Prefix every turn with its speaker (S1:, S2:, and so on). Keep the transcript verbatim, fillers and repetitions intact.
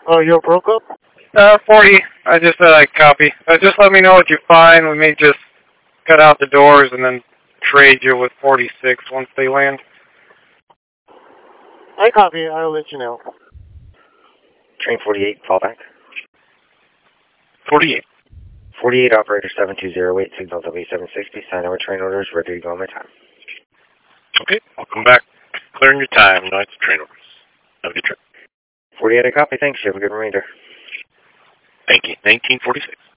S1: Oh, you broke up?
S2: Uh, forty. I just said I copy. Uh, just let me know what you find. We may just cut out the doors and then trade you with forty-six once they land.
S1: I copy. I'll let you know.
S3: Train forty-eight, fallback.
S2: forty-eight.
S3: forty-eight, operator seven two zero eight, signal W seven sixty, sign over train orders, ready to go on my time.
S4: Okay, I'll come back. Clearing your time, nights train orders. Have a good trip.
S3: forty-eight, I copy, thanks, you have a good remainder.
S4: Thank you. nineteen forty-six.